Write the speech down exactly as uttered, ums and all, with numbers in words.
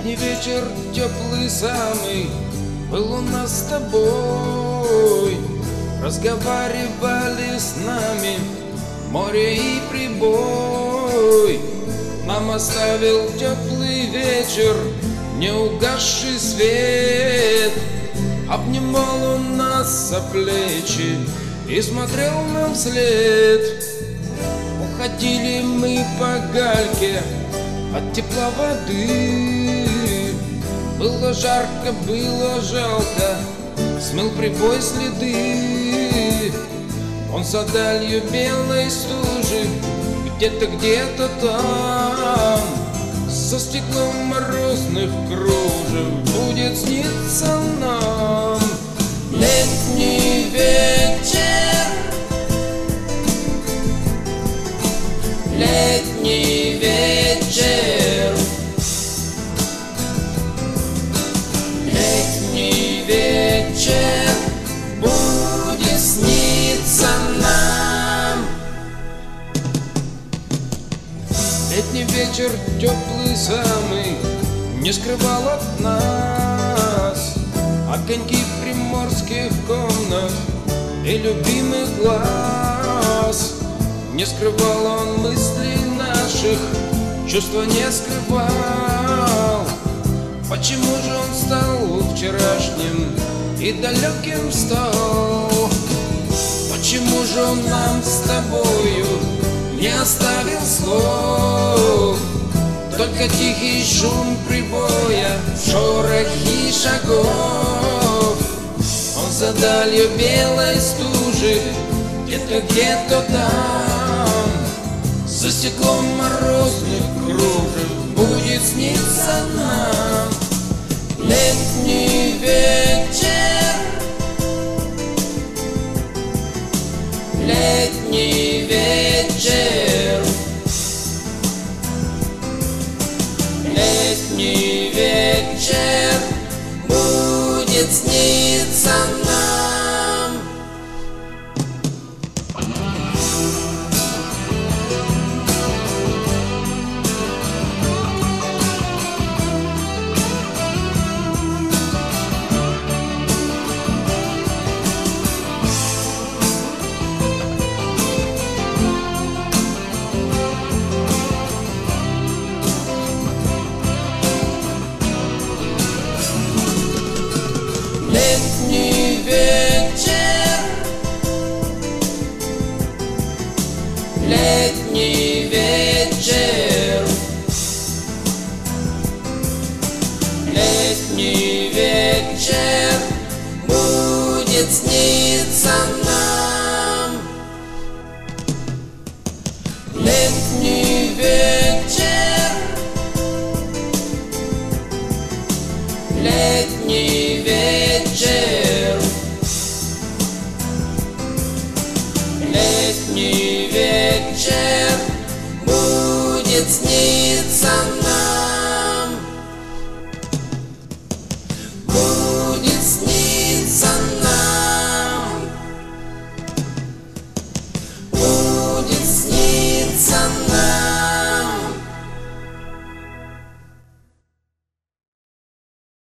Летний вечер теплый самый был у нас с тобой. Разговаривали с нами море и прибой. Нам оставил теплый вечер неугасший свет. Обнимал он нас за плечи и смотрел нам вслед. Уходили мы по гальке от тепла воды. Было жарко, было жалко, смыл прибой следы. Он за далью белой стужи, где-то, где-то там, за стеклом морозных кружев будет сниться нам. Летний вечер, летний вечер, летний вечер будет сниться нам. Летний вечер теплый самый не скрывал от нас огоньки приморских комнат и любимых глаз. Не скрывал он мыслей наших, чувства не скрывал. Почему же он стал вчерашним и далеким стал? Почему же он нам с тобою не оставил слов? Только тихий шум прибоя, шорохи шагов. Он за далью белой стужи, где-то, где-то там, за стеклом морозных кружев будет сниться нам. Летний вечер, летний вечер, летний вечер будет сниться нам. Летний вечер, летний вечер, летний вечер будет сниться нам. Летний вечер, летний вечер, летний вечер